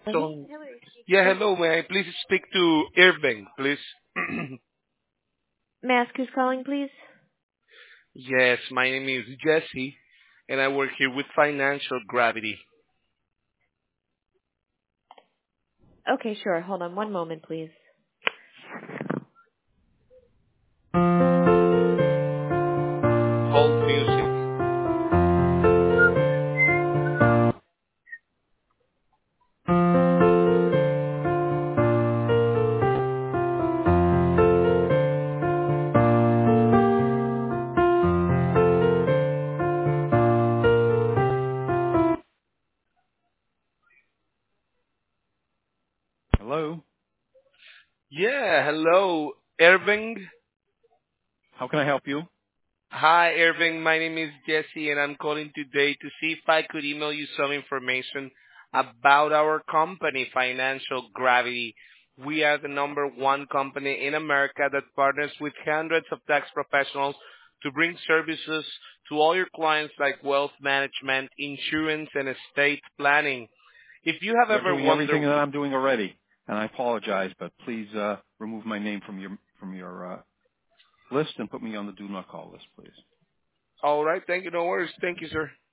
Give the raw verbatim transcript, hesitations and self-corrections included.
Hello, So, yeah, this hello. May I please speak to Irving, please? may I ask who's calling, please? Yes, my name is Jesse, and I work here with Financial Gravity. Okay, sure. Hold on one moment, please. Hold music. Hello. Yeah, hello, Irving. How can I help you? Hi, Irving. My name is Jesse, and I'm calling today to see if I could email you some information about our company, Financial Gravity. We are the number one company in America that partners with hundreds of tax professionals to bring services to all your clients like wealth management, insurance, and estate planning. If you have You're ever doing everything wondered, that I'm doing already, and I apologize, but please uh, remove my name from your from your uh, list and put me on the do not call list, please. all right, thank you, no worries. Thank you, sir.